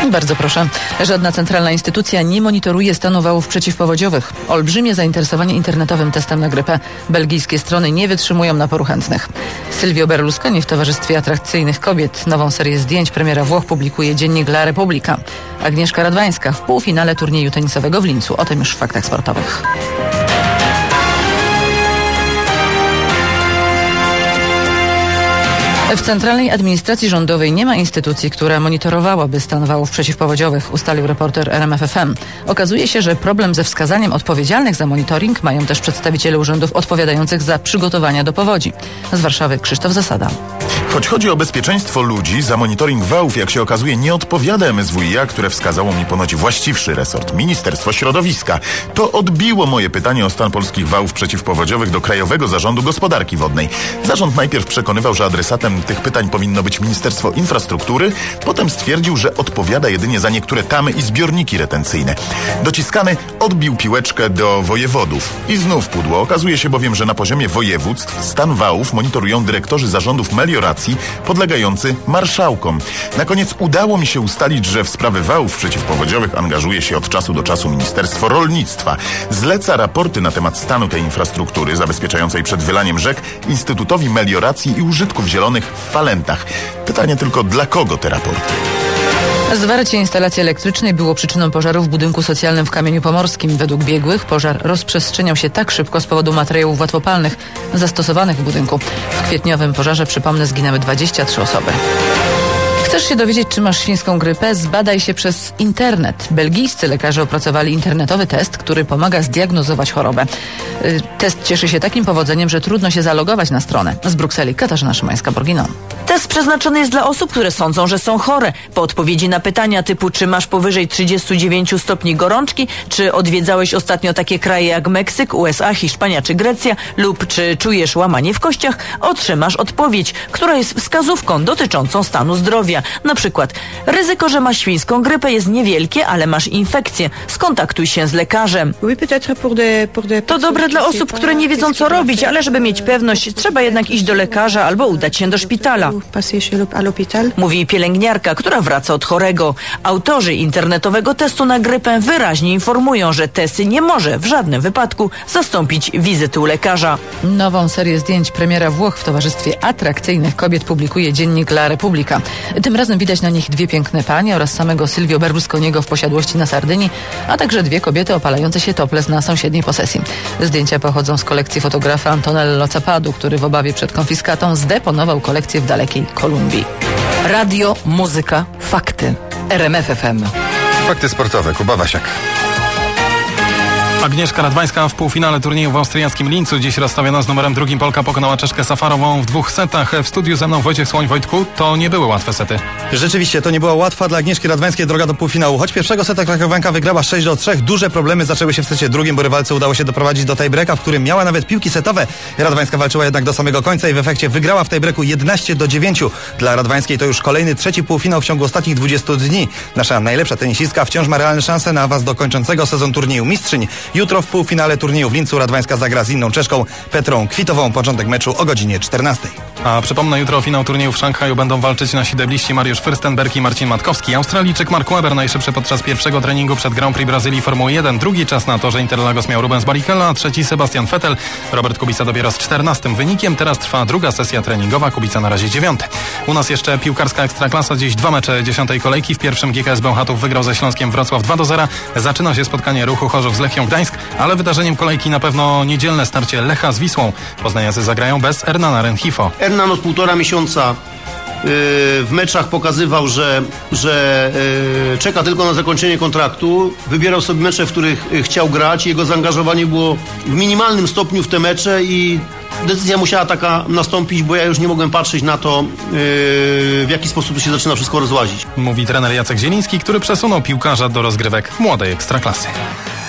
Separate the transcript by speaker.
Speaker 1: Bardzo proszę. Żadna centralna instytucja nie monitoruje stanu wałów przeciwpowodziowych. Olbrzymie zainteresowanie internetowym testem na grypę. Belgijskie strony nie wytrzymują naporu chętnych. Silvio Berlusconi w towarzystwie atrakcyjnych kobiet. Nową serię zdjęć premiera Włoch publikuje dziennik La Repubblica. Agnieszka Radwańska w półfinale turnieju tenisowego w Lincu. O tym już w Faktach Sportowych. W Centralnej Administracji Rządowej nie ma instytucji, która monitorowałaby stan wałów przeciwpowodziowych, ustalił reporter RMFFM. Okazuje się, że problem ze wskazaniem odpowiedzialnych za monitoring mają też przedstawiciele urzędów odpowiadających za przygotowania do powodzi. Z Warszawy Krzysztof Zasada.
Speaker 2: Choć chodzi o bezpieczeństwo ludzi, za monitoring wałów, jak się okazuje, nie odpowiada MSWiA, które wskazało mi ponoć właściwszy resort, Ministerstwo Środowiska. To odbiło moje pytanie o stan polskich wałów przeciwpowodziowych do Krajowego Zarządu Gospodarki Wodnej. Zarząd najpierw przekonywał, że adresatem tych pytań powinno być Ministerstwo Infrastruktury, potem stwierdził, że odpowiada jedynie za niektóre tamy i zbiorniki retencyjne. Dociskany odbił piłeczkę do wojewodów. I znów pudło. Okazuje się bowiem, że na poziomie województw stan wałów monitorują dyrektorzy zarządów melioracji podlegający marszałkom. Na koniec udało mi się ustalić, że w sprawy wałów przeciwpowodziowych angażuje się od czasu do czasu Ministerstwo Rolnictwa. Zleca raporty na temat stanu tej infrastruktury zabezpieczającej przed wylaniem rzek Instytutowi Melioracji i Użytków Zielonych w Falentach. Pytanie tylko, dla kogo te raporty?
Speaker 1: Zwarcie instalacji elektrycznej było przyczyną pożaru w budynku socjalnym w Kamieniu Pomorskim. Według biegłych pożar rozprzestrzeniał się tak szybko z powodu materiałów łatwopalnych zastosowanych w budynku. W kwietniowym pożarze, przypomnę, zginęły 23 osoby. Chcesz się dowiedzieć, czy masz świńską grypę? Zbadaj się przez internet. Belgijscy lekarze opracowali internetowy test, który pomaga zdiagnozować chorobę. Test cieszy się takim powodzeniem, że trudno się zalogować na stronę. Z Brukseli Katarzyna Szymańska-Borginą.
Speaker 3: Test przeznaczony jest dla osób, które sądzą, że są chore. Po odpowiedzi na pytania typu, czy masz powyżej 39 stopni gorączki, czy odwiedzałeś ostatnio takie kraje jak Meksyk, USA, Hiszpania czy Grecja, lub czy czujesz łamanie w kościach, otrzymasz odpowiedź, która jest wskazówką dotyczącą stanu zdrowia. Na przykład, ryzyko, że masz świńską grypę jest niewielkie, ale masz infekcję. Skontaktuj się z lekarzem. To dobre dla osób, które nie wiedzą, co robić, ale żeby mieć pewność, trzeba jednak iść do lekarza albo udać się do szpitala. Mówi pielęgniarka, która wraca od chorego. Autorzy internetowego testu na grypę wyraźnie informują, że test nie może w żadnym wypadku zastąpić wizyty u lekarza.
Speaker 1: Nową serię zdjęć premiera Włoch w towarzystwie atrakcyjnych kobiet publikuje dziennik La Repubblica. Tym razem widać na nich dwie piękne panie oraz samego Silvio Berlusconiego w posiadłości na Sardynii, a także dwie kobiety opalające się topless na sąsiedniej posesji. Zdjęcia pochodzą z kolekcji fotografa Antonello Zapadu, który w obawie przed konfiskatą zdeponował kolekcję w dalekiej Kolumbii.
Speaker 4: Radio, muzyka, fakty. RMF FM.
Speaker 5: Fakty sportowe. Kuba Wasiak.
Speaker 6: Agnieszka Radwańska w półfinale turnieju w austriackim Lincu. Dziś rozstawiona z numerem 2 Polka pokonała Czeszkę Safarową w 2 setach. W studiu ze mną Wojciech Słoń. Wojtku, to nie były łatwe sety.
Speaker 5: Rzeczywiście, to nie była łatwa dla Agnieszki Radwańskiej droga do półfinału. Choć pierwszego seta krakowianka wygrała 6-3, duże problemy zaczęły się w secie drugim, bo rywalce udało się doprowadzić do tiebreaka, w którym miała nawet piłki setowe. Radwańska walczyła jednak do samego końca i w efekcie wygrała w tiebreaku 11-9. Dla Radwańskiej to już kolejny trzeci półfinał w ciągu ostatnich 20 dni. Nasza najlepsza tenisistka wciąż ma realne szanse na awans do kończącego sezon turnieju mistrzyń. Jutro w półfinale turnieju w Lincu Radwańska zagra z inną Czeszką Petrą Kwitową. Początek meczu o godzinie 14.
Speaker 6: A przypomnę, jutro o finał turnieju w Szanghaju będą walczyć nasi debliści Mariusz Fürstenberg i Marcin Matkowski. Australijczyk Mark Webber najszybszy podczas pierwszego treningu przed Grand Prix Brazylii Formuły 1. Drugi czas na torze Interlagos miał Rubens Barrichello, a trzeci Sebastian Vettel. Robert Kubica dopiero z 14 wynikiem. Teraz trwa druga sesja treningowa. Kubica na razie 9. U nas jeszcze piłkarska ekstraklasa. Dziś 2 mecze 10. kolejki. W pierwszym GKS Bełchatów wygrał ze Śląskiem Wrocław 2-0. Zaczyna się spotkanie Ruchu Chorzów z Lechią Gdańsk, ale wydarzeniem kolejki na pewno niedzielne starcie Lecha z Wisłą. Poznaniacy zagrają bez Hernana Renchifo.
Speaker 7: Hernan od 1,5 miesiąca w meczach pokazywał, że czeka tylko na zakończenie kontraktu. Wybierał sobie mecze, w których chciał grać. Jego zaangażowanie było w minimalnym stopniu w te mecze i decyzja musiała taka nastąpić, bo ja już nie mogłem patrzeć na to, w jaki sposób to się zaczyna wszystko rozłazić.
Speaker 6: Mówi trener Jacek Zieliński, który przesunął piłkarza do rozgrywek młodej ekstraklasy.